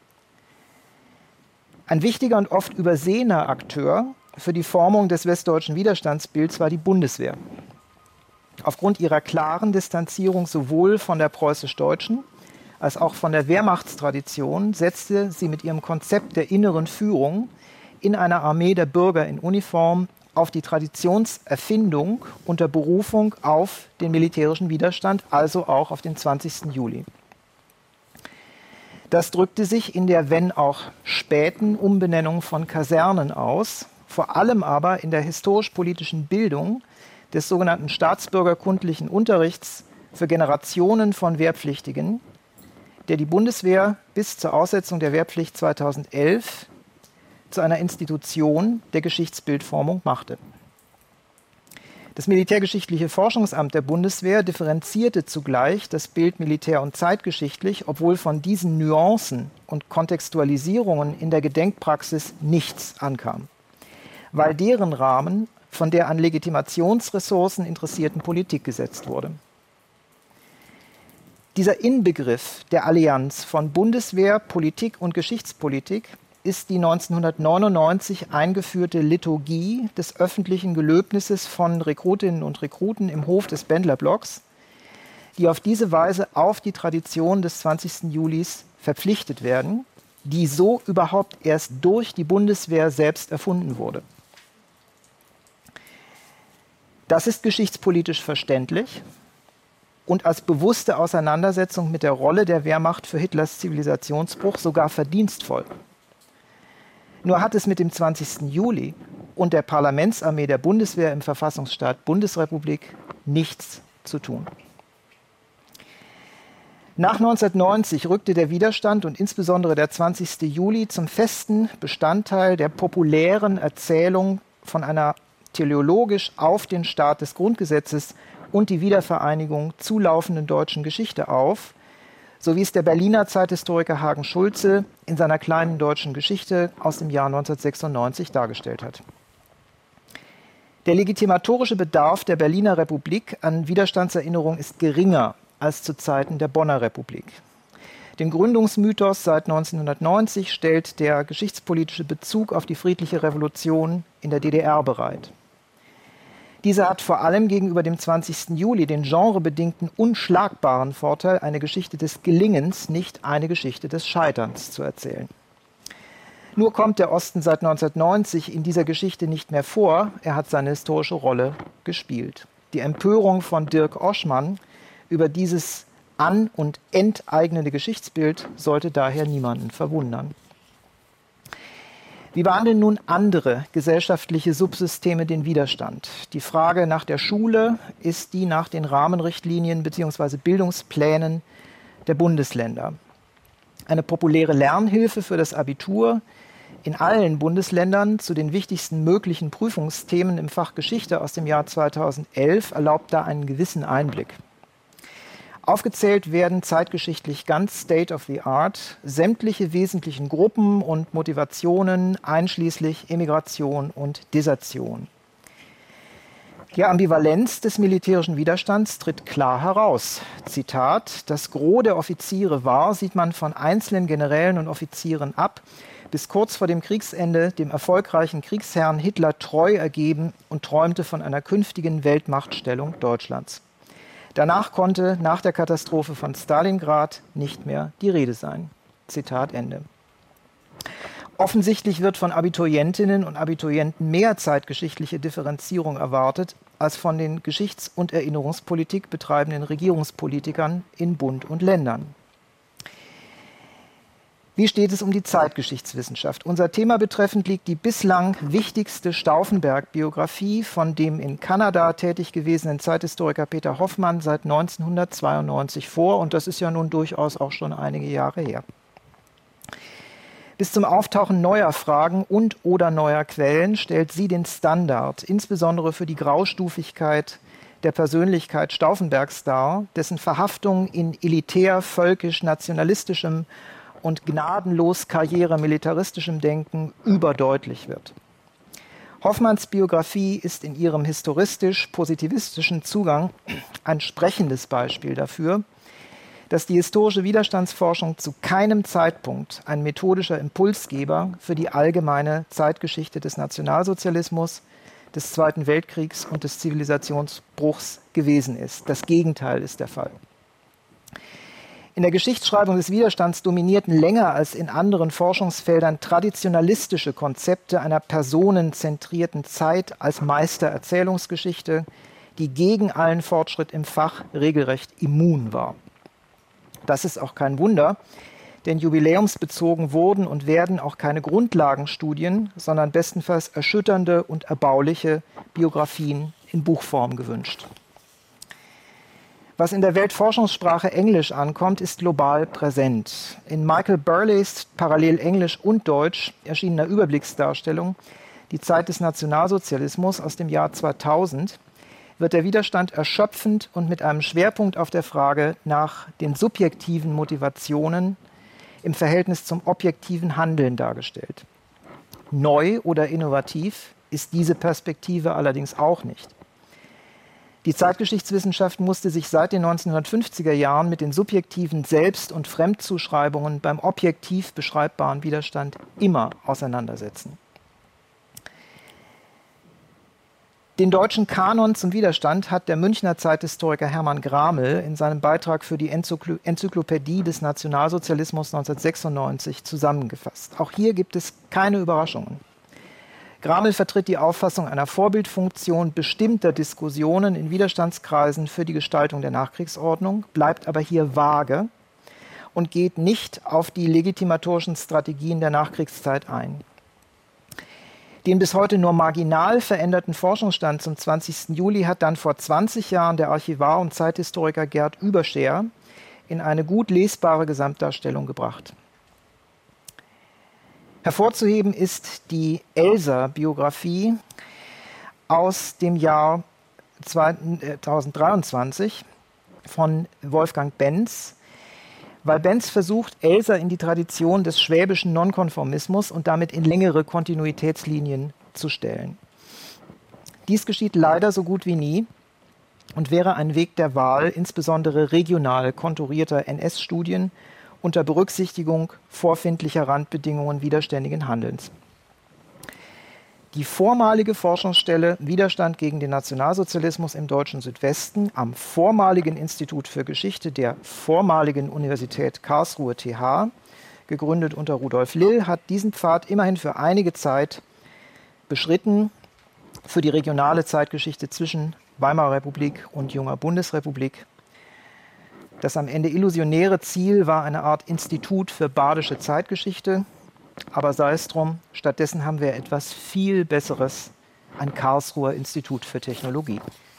C: Ein wichtiger und oft übersehener Akteur für die Formung des westdeutschen Widerstandsbilds war die Bundeswehr. Aufgrund ihrer klaren Distanzierung sowohl von der preußisch-deutschen als auch von der Wehrmachtstradition setzte sie mit ihrem Konzept der inneren Führung in einer Armee der Bürger in Uniform auf die Traditionserfindung unter Berufung auf den militärischen Widerstand, also auch auf den zwanzigsten Juli. Das drückte sich in der, wenn auch späten Umbenennung von Kasernen aus, vor allem aber in der historisch-politischen Bildung des sogenannten staatsbürgerkundlichen Unterrichts für Generationen von Wehrpflichtigen, der die Bundeswehr bis zur Aussetzung der Wehrpflicht zweitausendelf zu einer Institution der Geschichtsbildformung machte. Das Militärgeschichtliche Forschungsamt der Bundeswehr differenzierte zugleich das Bild militär- und zeitgeschichtlich, obwohl von diesen Nuancen und Kontextualisierungen in der Gedenkpraxis nichts ankam, weil deren Rahmen von der an Legitimationsressourcen interessierten Politik gesetzt wurde. Dieser Inbegriff der Allianz von Bundeswehr, Politik und Geschichtspolitik ist die neunzehnhundertneunundneunzig eingeführte Liturgie des öffentlichen Gelöbnisses von Rekrutinnen und Rekruten im Hof des Bendlerblocks, die auf diese Weise auf die Tradition des zwanzigsten Julis verpflichtet werden, die so überhaupt erst durch die Bundeswehr selbst erfunden wurde. Das ist geschichtspolitisch verständlich und als bewusste Auseinandersetzung mit der Rolle der Wehrmacht für Hitlers Zivilisationsbruch sogar verdienstvoll. Nur hat es mit dem zwanzigsten Juli und der Parlamentsarmee der Bundeswehr im Verfassungsstaat Bundesrepublik nichts zu tun. Nach neunzehnhundertneunzig rückte der Widerstand und insbesondere der zwanzigste Juli zum festen Bestandteil der populären Erzählung von einer teleologisch auf den Staat des Grundgesetzes und die Wiedervereinigung zulaufenden deutschen Geschichte auf, so wie es der Berliner Zeithistoriker Hagen Schulze in seiner kleinen deutschen Geschichte aus dem Jahr neunzehnhundertsechsundneunzig dargestellt hat. Der legitimatorische Bedarf der Berliner Republik an Widerstandserinnerung ist geringer als zu Zeiten der Bonner Republik. Den Gründungsmythos seit neunzehnhundertneunzig stellt der geschichtspolitische Bezug auf die friedliche Revolution in der D D R bereit. Diese hat vor allem gegenüber dem zwanzigsten Juli den genrebedingten unschlagbaren Vorteil, eine Geschichte des Gelingens, nicht eine Geschichte des Scheiterns zu erzählen. Nur kommt der Osten seit neunzehnhundertneunzig in dieser Geschichte nicht mehr vor, er hat seine historische Rolle gespielt. Die Empörung von Dirk Oschmann über dieses an- und enteignende Geschichtsbild sollte daher niemanden verwundern. Wie behandeln nun andere gesellschaftliche Subsysteme den Widerstand? Die Frage nach der Schule ist die nach den Rahmenrichtlinien bzw. Bildungsplänen der Bundesländer. Eine populäre Lernhilfe für das Abitur in allen Bundesländern zu den wichtigsten möglichen Prüfungsthemen im Fach Geschichte aus dem Jahr zweitausendelf erlaubt da einen gewissen Einblick. Aufgezählt werden zeitgeschichtlich ganz state of the art sämtliche wesentlichen Gruppen und Motivationen, einschließlich Emigration und Desertion. Die Ambivalenz des militärischen Widerstands tritt klar heraus. Zitat: Das Gros der Offiziere war, sieht man von einzelnen Generälen und Offizieren ab, bis kurz vor dem Kriegsende dem erfolgreichen Kriegsherrn Hitler treu ergeben und träumte von einer künftigen Weltmachtstellung Deutschlands. Danach konnte nach der Katastrophe von Stalingrad nicht mehr die Rede sein. Zitat Ende. Offensichtlich wird von Abiturientinnen und Abiturienten mehr zeitgeschichtliche Differenzierung erwartet, als von den Geschichts- und Erinnerungspolitik betreibenden Regierungspolitikern in Bund und Ländern. Wie steht es um die Zeitgeschichtswissenschaft? Unser Thema betreffend liegt die bislang wichtigste Stauffenberg-Biografie von dem in Kanada tätig gewesenen Zeithistoriker Peter Hoffmann seit neunzehnhundertzweiundneunzig vor. Und das ist ja nun durchaus auch schon einige Jahre her. Bis zum Auftauchen neuer Fragen und oder neuer Quellen stellt sie den Standard, insbesondere für die Graustufigkeit der Persönlichkeit Stauffenbergs dar, dessen Verhaftung in elitär, völkisch, nationalistischem und gnadenlos karrieremilitaristischem Denken überdeutlich wird. Hoffmanns Biografie ist in ihrem historistisch-positivistischen Zugang ein sprechendes Beispiel dafür, dass die historische Widerstandsforschung zu keinem Zeitpunkt ein methodischer Impulsgeber für die allgemeine Zeitgeschichte des Nationalsozialismus, des Zweiten Weltkriegs und des Zivilisationsbruchs gewesen ist. Das Gegenteil ist der Fall. In der Geschichtsschreibung des Widerstands dominierten länger als in anderen Forschungsfeldern traditionalistische Konzepte einer personenzentrierten Zeit als Meistererzählungsgeschichte, die gegen allen Fortschritt im Fach regelrecht immun war. Das ist auch kein Wunder, denn jubiläumsbezogen wurden und werden auch keine Grundlagenstudien, sondern bestenfalls erschütternde und erbauliche Biografien in Buchform gewünscht. Was in der Weltforschungssprache Englisch ankommt, ist global präsent. In Michael Burleys parallel Englisch und Deutsch erschienener Überblicksdarstellung Die Zeit des Nationalsozialismus aus dem Jahr zweitausend wird der Widerstand erschöpfend und mit einem Schwerpunkt auf der Frage nach den subjektiven Motivationen im Verhältnis zum objektiven Handeln dargestellt. Neu oder innovativ ist diese Perspektive allerdings auch nicht. Die Zeitgeschichtswissenschaft musste sich seit den neunzehnhundertfünfziger Jahren mit den subjektiven Selbst- und Fremdzuschreibungen beim objektiv beschreibbaren Widerstand immer auseinandersetzen. Den deutschen Kanon zum Widerstand hat der Münchner Zeithistoriker Hermann Gramel in seinem Beitrag für die Enzykl- Enzyklopädie des Nationalsozialismus neunzehnhundertsechsundneunzig zusammengefasst. Auch hier gibt es keine Überraschungen. Gramel vertritt die Auffassung einer Vorbildfunktion bestimmter Diskussionen in Widerstandskreisen für die Gestaltung der Nachkriegsordnung, bleibt aber hier vage und geht nicht auf die legitimatorischen Strategien der Nachkriegszeit ein. Den bis heute nur marginal veränderten Forschungsstand zum zwanzigsten Juli hat dann vor zwanzig Jahren der Archivar und Zeithistoriker Gerd Überscher in eine gut lesbare Gesamtdarstellung gebracht. Hervorzuheben ist die Elsa-Biografie aus dem Jahr zweitausenddreiundzwanzig von Wolfgang Benz, weil Benz versucht, Elsa in die Tradition des schwäbischen Nonkonformismus und damit in längere Kontinuitätslinien zu stellen. Dies geschieht leider so gut wie nie und wäre ein Weg der Wahl, insbesondere regional konturierter N S-Studien, unter Berücksichtigung vorfindlicher Randbedingungen widerständigen Handelns. Die vormalige Forschungsstelle Widerstand gegen den Nationalsozialismus im deutschen Südwesten am vormaligen Institut für Geschichte der vormaligen Universität Karlsruhe T H, gegründet unter Rudolf Lill, hat diesen Pfad immerhin für einige Zeit beschritten für die regionale Zeitgeschichte zwischen Weimarer Republik und junger Bundesrepublik. Das am Ende illusionäre Ziel war eine Art Institut für badische Zeitgeschichte, aber sei es drum, stattdessen haben wir etwas viel Besseres, ein Karlsruher Institut für Technologie.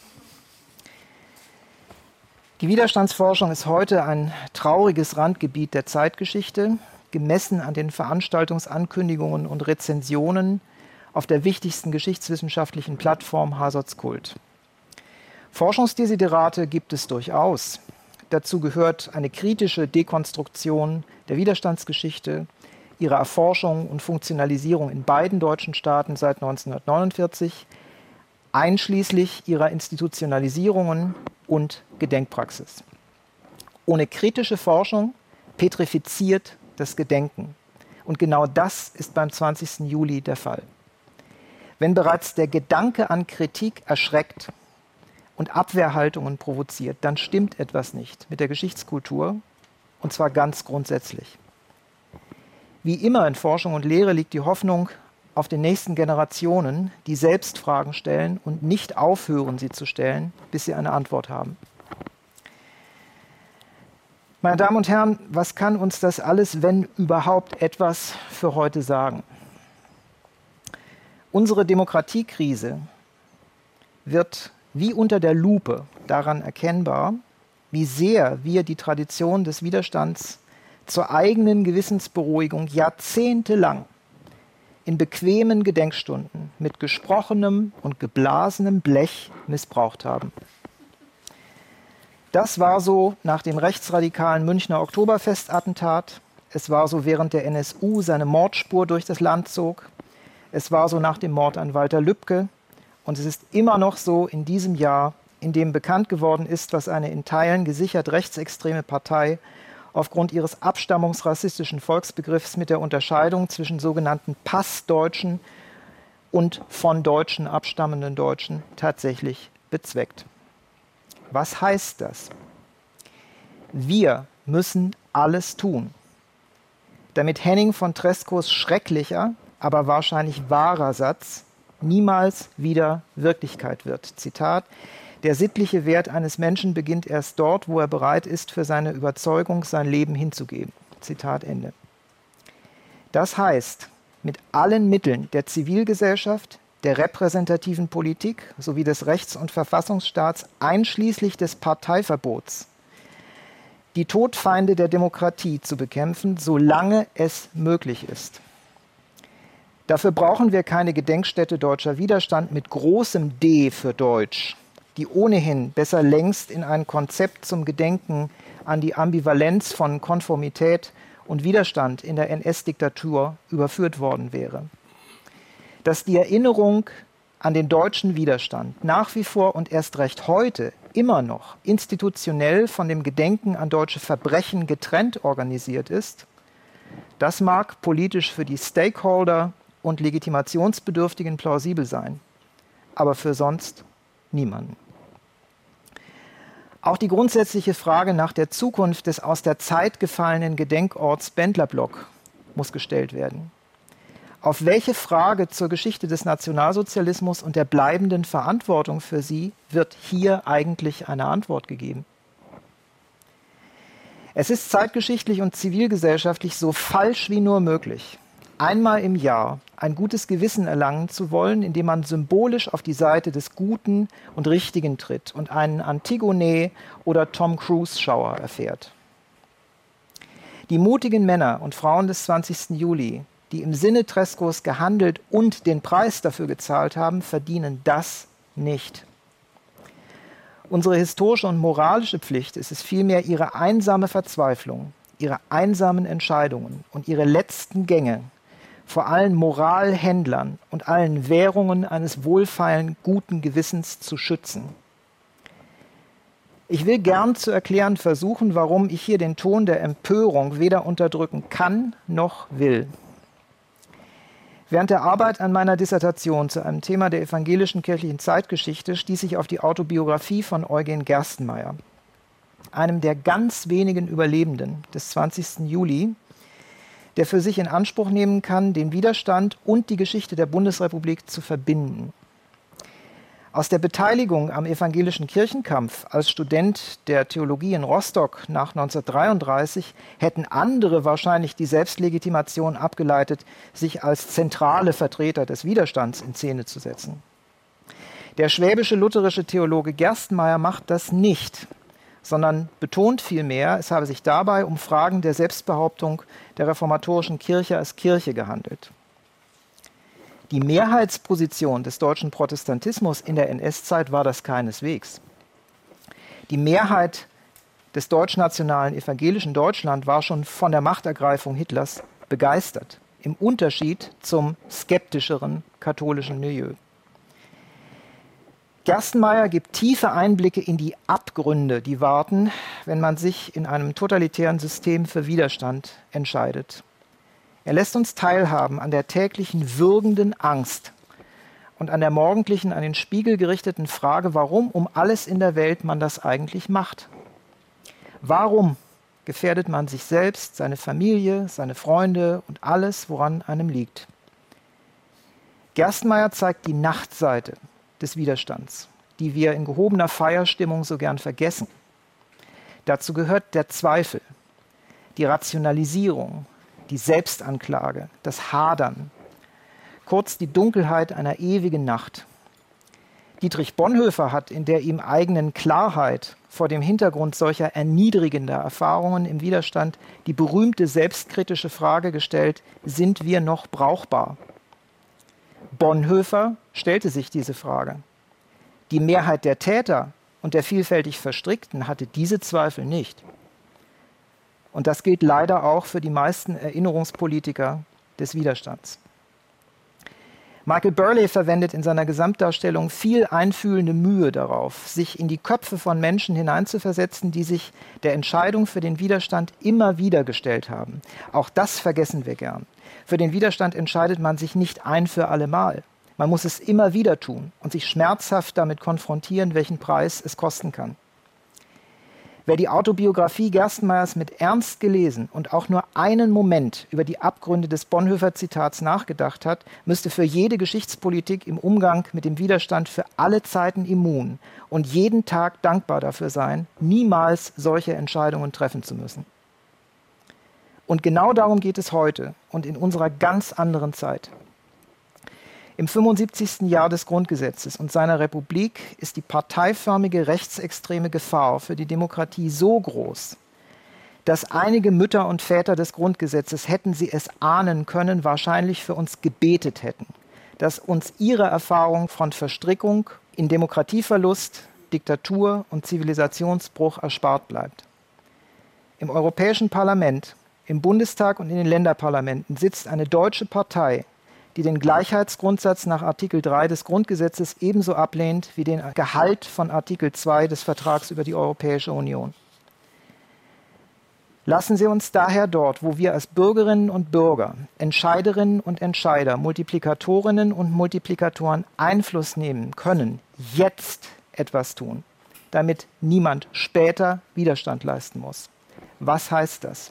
C: Die Widerstandsforschung ist heute ein trauriges Randgebiet der Zeitgeschichte, gemessen an den Veranstaltungsankündigungen und Rezensionen auf der wichtigsten geschichtswissenschaftlichen Plattform Hasots Kult. Forschungsdesiderate gibt es durchaus. Dazu gehört eine kritische Dekonstruktion der Widerstandsgeschichte, ihre Erforschung und Funktionalisierung in beiden deutschen Staaten seit neunzehnhundertneunundvierzig, einschließlich ihrer Institutionalisierungen und Gedenkpraxis. Ohne kritische Forschung petrifiziert das Gedenken. Und genau das ist beim zwanzigsten Juli der Fall. Wenn bereits der Gedanke an Kritik erschreckt und Abwehrhaltungen provoziert, dann stimmt etwas nicht mit der Geschichtskultur, und zwar ganz grundsätzlich. Wie immer in Forschung und Lehre liegt die Hoffnung auf den nächsten Generationen, die selbst Fragen stellen und nicht aufhören, sie zu stellen, bis sie eine Antwort haben. Meine Damen und Herren, was kann uns das alles, wenn überhaupt, etwas für heute sagen? Unsere Demokratiekrise wird wie unter der Lupe daran erkennbar, wie sehr wir die Tradition des Widerstands zur eigenen Gewissensberuhigung jahrzehntelang in bequemen Gedenkstunden mit gesprochenem und geblasenem Blech missbraucht haben. Das war so nach dem rechtsradikalen Münchner Oktoberfestattentat, es war so während der N S U seine Mordspur durch das Land zog, es war so nach dem Mord an Walter Lübcke und es ist immer noch so in diesem Jahr, in dem bekannt geworden ist, was eine in Teilen gesichert rechtsextreme Partei aufgrund ihres abstammungsrassistischen Volksbegriffs mit der Unterscheidung zwischen sogenannten Passdeutschen und von Deutschen abstammenden Deutschen tatsächlich bezweckt. Was heißt das? Wir müssen alles tun, damit Henning von Tresckows schrecklicher, aber wahrscheinlich wahrer Satz niemals wieder Wirklichkeit wird. Zitat: Der sittliche Wert eines Menschen beginnt erst dort, wo er bereit ist, für seine Überzeugung sein Leben hinzugeben. Zitat Ende. Das heißt, mit allen Mitteln der Zivilgesellschaft, der repräsentativen Politik sowie des Rechts- und Verfassungsstaats, einschließlich des Parteiverbots, die Todfeinde der Demokratie zu bekämpfen, solange es möglich ist. Dafür brauchen wir keine Gedenkstätte deutscher Widerstand mit großem D für Deutsch, die ohnehin besser längst in ein Konzept zum Gedenken an die Ambivalenz von Konformität und Widerstand in der N S-Diktatur überführt worden wäre. Dass die Erinnerung an den deutschen Widerstand nach wie vor und erst recht heute immer noch institutionell von dem Gedenken an deutsche Verbrechen getrennt organisiert ist, das mag politisch für die Stakeholder und Legitimationsbedürftigen plausibel sein, aber für sonst niemanden. Auch die grundsätzliche Frage nach der Zukunft des aus der Zeit gefallenen Gedenkorts Bendlerblock muss gestellt werden. Auf welche Frage zur Geschichte des Nationalsozialismus und der bleibenden Verantwortung für sie wird hier eigentlich eine Antwort gegeben? Es ist zeitgeschichtlich und zivilgesellschaftlich so falsch wie nur möglich, einmal im Jahr ein gutes Gewissen erlangen zu wollen, indem man symbolisch auf die Seite des Guten und Richtigen tritt und einen Antigone- oder Tom Cruise-Schauer erfährt. Die mutigen Männer und Frauen des zwanzigsten Juli, die im Sinne Tresckows gehandelt und den Preis dafür gezahlt haben, verdienen das nicht. Unsere historische und moralische Pflicht ist es vielmehr, ihre einsame Verzweiflung, ihre einsamen Entscheidungen und ihre letzten Gänge vor allen Moralhändlern und allen Währungen eines wohlfeilen, guten Gewissens zu schützen. Ich will gern zu erklären versuchen, warum ich hier den Ton der Empörung weder unterdrücken kann noch will. Während der Arbeit an meiner Dissertation zu einem Thema der evangelischen kirchlichen Zeitgeschichte stieß ich auf die Autobiografie von Eugen Gerstenmaier, einem der ganz wenigen Überlebenden des zwanzigsten Juli, der für sich in Anspruch nehmen kann, den Widerstand und die Geschichte der Bundesrepublik zu verbinden. Aus der Beteiligung am evangelischen Kirchenkampf als Student der Theologie in Rostock nach neunzehnhundertdreiunddreißig hätten andere wahrscheinlich die Selbstlegitimation abgeleitet, sich als zentrale Vertreter des Widerstands in Szene zu setzen. Der schwäbische lutherische Theologe Gerstenmaier macht das nicht, sondern betont vielmehr, es habe sich dabei um Fragen der Selbstbehauptung der reformatorischen Kirche als Kirche gehandelt. Die Mehrheitsposition des deutschen Protestantismus in der N S-Zeit war das keineswegs. Die Mehrheit des deutschnationalen evangelischen Deutschland war schon von der Machtergreifung Hitlers begeistert, im Unterschied zum skeptischeren katholischen Milieu. Gerstenmaier gibt tiefe Einblicke in die Abgründe, die warten, wenn man sich in einem totalitären System für Widerstand entscheidet. Er lässt uns teilhaben an der täglichen würgenden Angst und an der morgendlichen, an den Spiegel gerichteten Frage, warum um alles in der Welt man das eigentlich macht. Warum gefährdet man sich selbst, seine Familie, seine Freunde und alles, woran einem liegt? Gerstenmaier zeigt die Nachtseite des Widerstands, die wir in gehobener Feierstimmung so gern vergessen. Dazu gehört der Zweifel, die Rationalisierung, die Selbstanklage, das Hadern, kurz die Dunkelheit einer ewigen Nacht. Dietrich Bonhoeffer hat in der ihm eigenen Klarheit vor dem Hintergrund solcher erniedrigender Erfahrungen im Widerstand die berühmte selbstkritische Frage gestellt: Sind wir noch brauchbar? Bonhoeffer stellte sich diese Frage. Die Mehrheit der Täter und der vielfältig Verstrickten hatte diese Zweifel nicht. Und das gilt leider auch für die meisten Erinnerungspolitiker des Widerstands. Michael Burleigh verwendet in seiner Gesamtdarstellung viel einfühlende Mühe darauf, sich in die Köpfe von Menschen hineinzuversetzen, die sich der Entscheidung für den Widerstand immer wieder gestellt haben. Auch das vergessen wir gern. Für den Widerstand entscheidet man sich nicht ein für allemal. Man muss es immer wieder tun und sich schmerzhaft damit konfrontieren, welchen Preis es kosten kann. Wer die Autobiografie Gerstenmaiers mit Ernst gelesen und auch nur einen Moment über die Abgründe des Bonhoeffer-Zitats nachgedacht hat, müsste für jede Geschichtspolitik im Umgang mit dem Widerstand für alle Zeiten immun und jeden Tag dankbar dafür sein, niemals solche Entscheidungen treffen zu müssen. Und genau darum geht es heute und in unserer ganz anderen Zeit. Im fünfundsiebzigsten Jahr des Grundgesetzes und seiner Republik ist die parteiförmige rechtsextreme Gefahr für die Demokratie so groß, dass einige Mütter und Väter des Grundgesetzes, hätten sie es ahnen können, wahrscheinlich für uns gebetet hätten, dass uns ihre Erfahrung von Verstrickung in Demokratieverlust, Diktatur und Zivilisationsbruch erspart bleibt. Im Europäischen Parlament, im Bundestag und in den Länderparlamenten sitzt eine deutsche Partei, die den Gleichheitsgrundsatz nach Artikel drei des Grundgesetzes ebenso ablehnt wie den Gehalt von Artikel zwei des Vertrags über die Europäische Union. Lassen Sie uns daher dort, wo wir als Bürgerinnen und Bürger, Entscheiderinnen und Entscheider, Multiplikatorinnen und Multiplikatoren Einfluss nehmen können, jetzt etwas tun, damit niemand später Widerstand leisten muss. Was heißt das?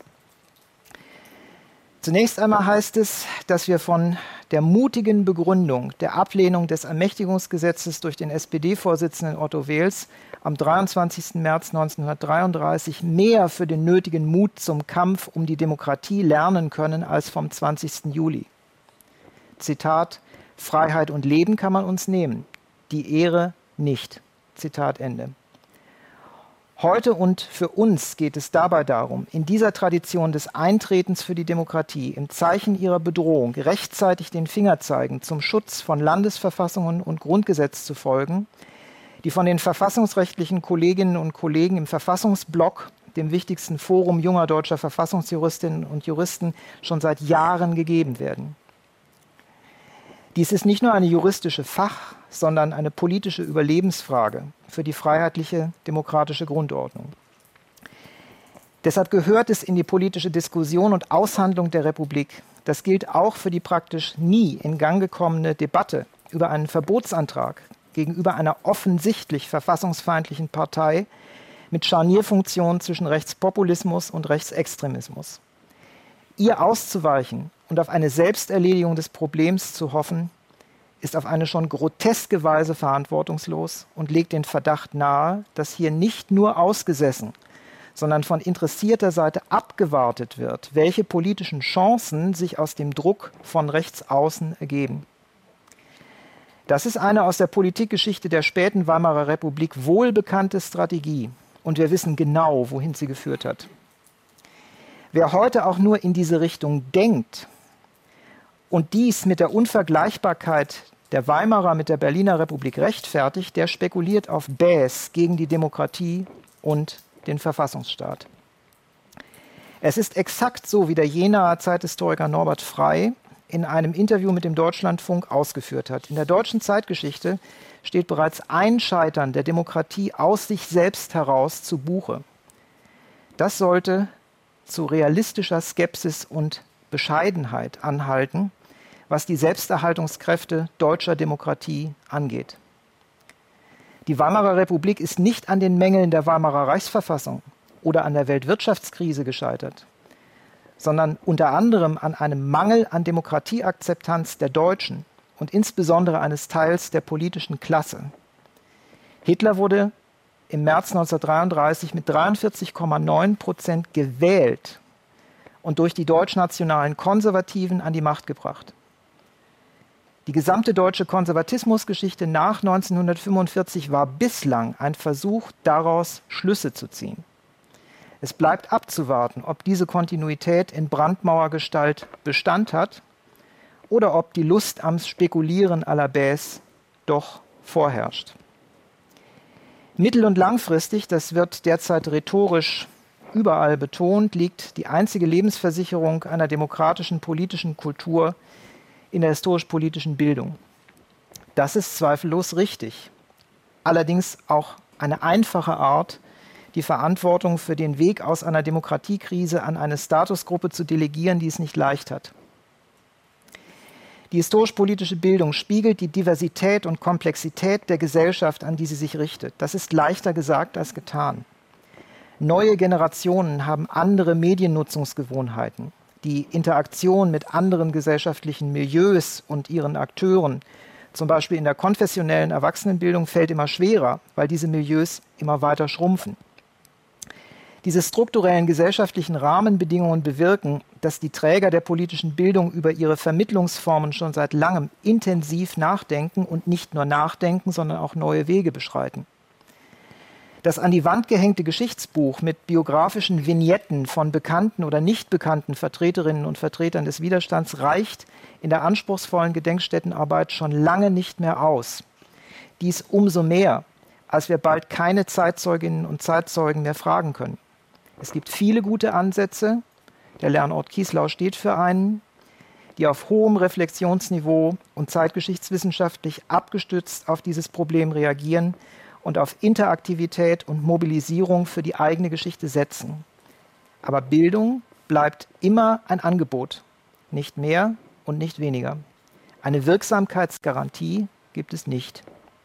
C: Zunächst einmal heißt es, dass wir von der mutigen Begründung der Ablehnung des Ermächtigungsgesetzes durch den S P D-Vorsitzenden Otto Wels am dreiundzwanzigsten März neunzehnhundertdreiunddreißig mehr für den nötigen Mut zum Kampf um die Demokratie lernen können als vom zwanzigsten Juli. Zitat: Freiheit und Leben kann man uns nehmen, die Ehre nicht. Zitat Ende. Heute und für uns geht es dabei darum, in dieser Tradition des Eintretens für die Demokratie im Zeichen ihrer Bedrohung rechtzeitig den Finger zeigen, zum Schutz von Landesverfassungen und Grundgesetz zu folgen, die von den verfassungsrechtlichen Kolleginnen und Kollegen im Verfassungsblock, dem wichtigsten Forum junger deutscher Verfassungsjuristinnen und Juristen, schon seit Jahren gegeben werden. Dies ist nicht nur eine juristische Fach-, sondern eine politische Überlebensfrage für die freiheitliche demokratische Grundordnung. Deshalb gehört es in die politische Diskussion und Aushandlung der Republik. Das gilt auch für die praktisch nie in Gang gekommene Debatte über einen Verbotsantrag gegenüber einer offensichtlich verfassungsfeindlichen Partei mit Scharnierfunktion zwischen Rechtspopulismus und Rechtsextremismus. Ihr auszuweichen und auf eine Selbsterledigung des Problems zu hoffen, ist auf eine schon groteske Weise verantwortungslos und legt den Verdacht nahe, dass hier nicht nur ausgesessen, sondern von interessierter Seite abgewartet wird, welche politischen Chancen sich aus dem Druck von rechts außen ergeben. Das ist eine aus der Politikgeschichte der späten Weimarer Republik wohlbekannte Strategie und wir wissen genau, wohin sie geführt hat. Wer heute auch nur in diese Richtung denkt und dies mit der Unvergleichbarkeit der Weimarer mit der Berliner Republik rechtfertigt, der spekuliert auf Bäs gegen die Demokratie und den Verfassungsstaat. Es ist exakt so, wie der Jenaer Zeithistoriker Norbert Frey in einem Interview mit dem Deutschlandfunk ausgeführt hat. In der deutschen Zeitgeschichte steht bereits ein Scheitern der Demokratie aus sich selbst heraus zu Buche. Das sollte zu realistischer Skepsis und Bescheidenheit anhalten, was die Selbsterhaltungskräfte deutscher Demokratie angeht. Die Weimarer Republik ist nicht an den Mängeln der Weimarer Reichsverfassung oder an der Weltwirtschaftskrise gescheitert, sondern unter anderem an einem Mangel an Demokratieakzeptanz der Deutschen und insbesondere eines Teils der politischen Klasse. Hitler wurde im März neunzehnhundertdreiunddreißig mit dreiundvierzig Komma neun Prozent gewählt und durch die deutschnationalen Konservativen an die Macht gebracht. Die gesamte deutsche Konservatismusgeschichte nach neunzehnhundertfünfundvierzig war bislang ein Versuch, daraus Schlüsse zu ziehen. Es bleibt abzuwarten, ob diese Kontinuität in Brandmauergestalt Bestand hat oder ob die Lust am Spekulieren à la Baisse doch vorherrscht. Mittel- und langfristig, das wird derzeit rhetorisch überall betont, liegt die einzige Lebensversicherung einer demokratischen politischen Kultur in der historisch-politischen Bildung. Das ist zweifellos richtig. Allerdings auch eine einfache Art, die Verantwortung für den Weg aus einer Demokratiekrise an eine Statusgruppe zu delegieren, die es nicht leicht hat. Die historisch-politische Bildung spiegelt die Diversität und Komplexität der Gesellschaft, an die sie sich richtet. Das ist leichter gesagt als getan. Neue Generationen haben andere Mediennutzungsgewohnheiten. Die Interaktion mit anderen gesellschaftlichen Milieus und ihren Akteuren, zum Beispiel in der konfessionellen Erwachsenenbildung, fällt immer schwerer, weil diese Milieus immer weiter schrumpfen. Diese strukturellen gesellschaftlichen Rahmenbedingungen bewirken, dass die Träger der politischen Bildung über ihre Vermittlungsformen schon seit langem intensiv nachdenken und nicht nur nachdenken, sondern auch neue Wege beschreiten. Das an die Wand gehängte Geschichtsbuch mit biografischen Vignetten von bekannten oder nicht bekannten Vertreterinnen und Vertretern des Widerstands reicht in der anspruchsvollen Gedenkstättenarbeit schon lange nicht mehr aus. Dies umso mehr, als wir bald keine Zeitzeuginnen und Zeitzeugen mehr fragen können. Es gibt viele gute Ansätze, der Lernort Kieslau steht für einen, die auf hohem Reflexionsniveau und zeitgeschichtswissenschaftlich abgestützt auf dieses Problem reagieren und auf Interaktivität und Mobilisierung für die eigene Geschichte setzen. Aber Bildung bleibt immer ein Angebot, nicht mehr und nicht weniger. Eine Wirksamkeitsgarantie gibt es nicht.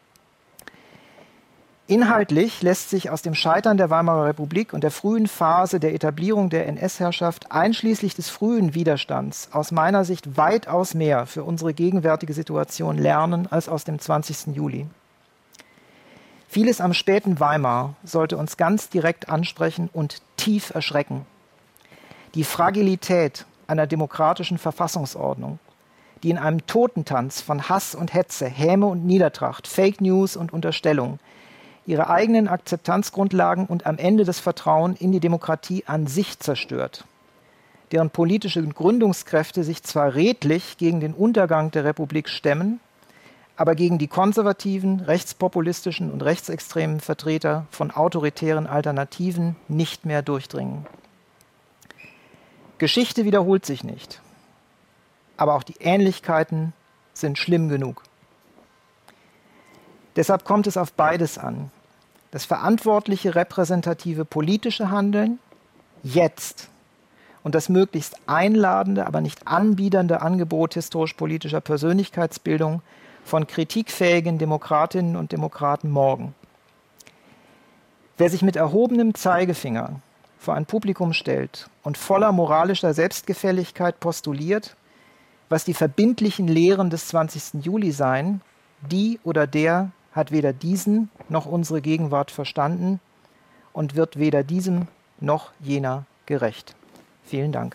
C: Inhaltlich lässt sich aus dem Scheitern der Weimarer Republik und der frühen Phase der Etablierung der N S-Herrschaft einschließlich des frühen Widerstands aus meiner Sicht weitaus mehr für unsere gegenwärtige Situation lernen als aus dem zwanzigsten Juli. Vieles am späten Weimar sollte uns ganz direkt ansprechen und tief erschrecken. Die Fragilität einer demokratischen Verfassungsordnung, die in einem Totentanz von Hass und Hetze, Häme und Niedertracht, Fake News und Unterstellung ihre eigenen Akzeptanzgrundlagen und am Ende das Vertrauen in die Demokratie an sich zerstört, deren politische Gründungskräfte sich zwar redlich gegen den Untergang der Republik stemmen, aber gegen die konservativen, rechtspopulistischen und rechtsextremen Vertreter von autoritären Alternativen nicht mehr durchdringen. Geschichte wiederholt sich nicht, aber auch die Ähnlichkeiten sind schlimm genug. Deshalb kommt es auf beides an. Das verantwortliche, repräsentative politische Handeln jetzt und das möglichst einladende, aber nicht anbiedernde Angebot historisch-politischer Persönlichkeitsbildung von kritikfähigen Demokratinnen und Demokraten morgen. Wer sich mit erhobenem Zeigefinger vor ein Publikum stellt und voller moralischer Selbstgefälligkeit postuliert, was die verbindlichen Lehren des zwanzigsten Juli seien, die oder der hat weder diesen noch unsere Gegenwart verstanden und wird weder diesem noch jener gerecht. Vielen Dank.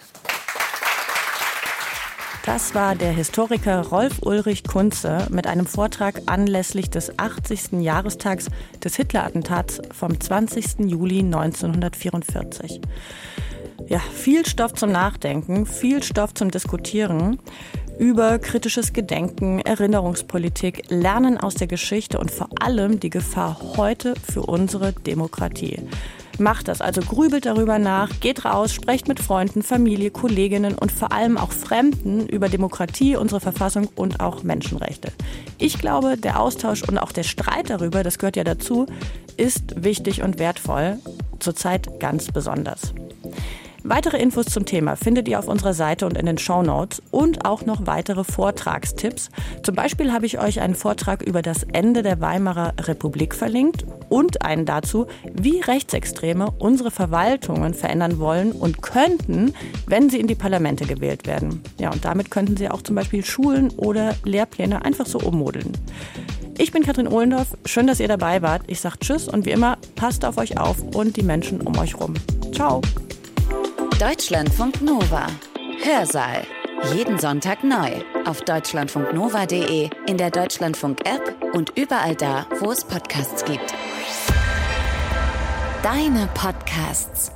B: Das war der Historiker Rolf-Ulrich Kunze mit einem Vortrag anlässlich des achtzigsten Jahrestags des Hitler-Attentats vom zwanzigsten Juli neunzehnhundertvierundvierzig. Ja, viel Stoff zum Nachdenken, viel Stoff zum Diskutieren über kritisches Gedenken, Erinnerungspolitik, Lernen aus der Geschichte und vor allem die Gefahr heute für unsere Demokratie. Macht das, also grübelt darüber nach, geht raus, sprecht mit Freunden, Familie, Kolleginnen und vor allem auch Fremden über Demokratie, unsere Verfassung und auch Menschenrechte. Ich glaube, der Austausch und auch der Streit darüber, das gehört ja dazu, ist wichtig und wertvoll, zurzeit ganz besonders. Weitere Infos zum Thema findet ihr auf unserer Seite und in den Shownotes und auch noch weitere Vortragstipps. Zum Beispiel habe ich euch einen Vortrag über das Ende der Weimarer Republik verlinkt und einen dazu, wie Rechtsextreme unsere Verwaltungen verändern wollen und könnten, wenn sie in die Parlamente gewählt werden. Ja, und damit könnten sie auch zum Beispiel Schulen oder Lehrpläne einfach so ummodeln. Ich bin Katrin Ohlendorf, schön, dass ihr dabei wart. Ich sage Tschüss und wie immer, passt auf euch auf und die Menschen um euch rum. Ciao.
A: Deutschlandfunk Nova. Hörsaal. Jeden Sonntag neu. Auf deutschlandfunknova punkt de, in der Deutschlandfunk-App und überall da, wo es Podcasts gibt. Deine Podcasts.